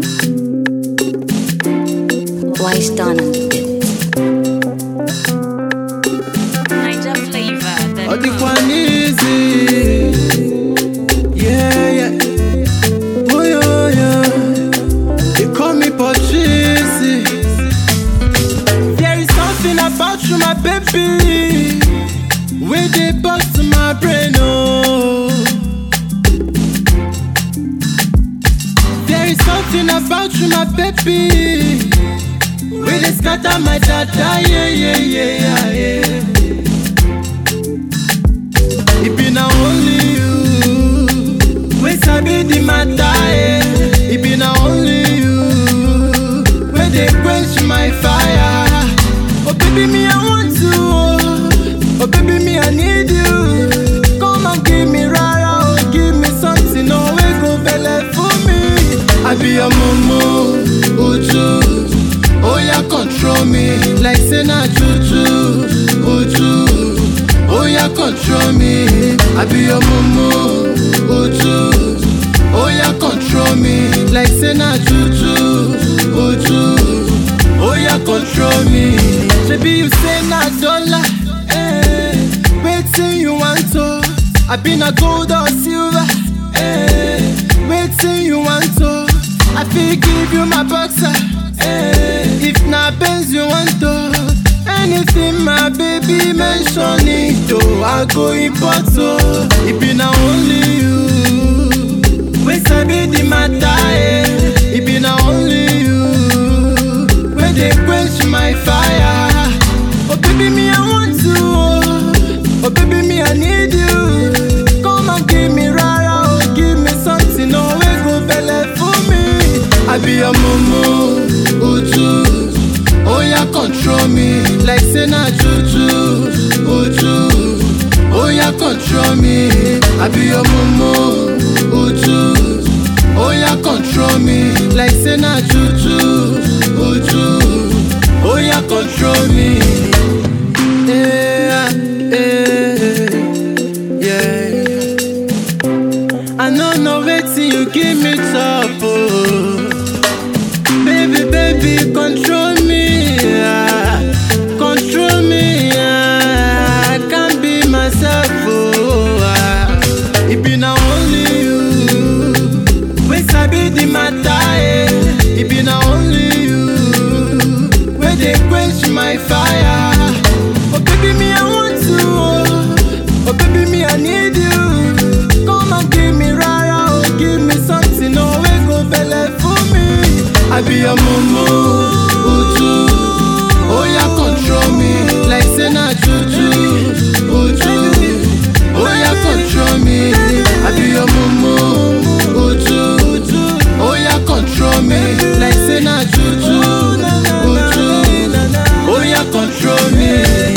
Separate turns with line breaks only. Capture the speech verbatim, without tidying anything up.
Wise done on the bit.
Niger flavor. Then
Oh, the one easy. Yeah, yeah. Oh, yeah, yeah. They call me Patrice. There is something about you, my baby, when they bust my brain, oh. There is something about you, my baby, when they scatter my data, yeah, yeah, yeah, yeah, yeah. It be now only you, when sabi the matter, yeah. It be now only you, when they quench my fire. Oh baby, me I want to, oh, oh baby, me I need you. Come and give me rara, oh, give me something, oh, we go belle for me. I be your momo, uju, oh yeah, control me, like say na juju, uju, oh yeah, control me. I be your momo, uju, oh yeah, control me, like say na juju, uju, oh yeah, control me. Baby, you say na dollar, eh? Waiting you want to, I been a gold or silver, eh? Waiting you want to, I feel give you my boxer, eh? If not Benz you want to, anything my baby mention it, oh, I go import so. It be now only you, when sabi the matter, eh? It be now only you, when they quench my fire. Oh baby, me I want to, oh, oh baby, me I need you. Come and give me rara, oh, give me something, oh, we go belle for me. I be your momo, uju, oh yeah, control me, like say na juju, uju, oh yeah, control me. I be your momo, uju, oh yeah, control me, like say na juju, uju, oh yeah, control me. Yeah, yeah, yeah. I know no waiting, you give me top, oh. Baby, baby, control me, yeah. Control me, yeah. I can't be myself, oh. Ah. It be now only you, when sabi the matter, eh. It be now only you, when they quench my fire. Oh baby, me I want to, oh, oh baby, me I need you. Come and give me rara, oh, give me something, oh, we go belle for me. I be your momo, uju, oh yeah, control me, like say na juju, uju, oh yeah, control me. I be your momo, uju, oh yeah, control me, like say na juju, uju, oh yeah, control me.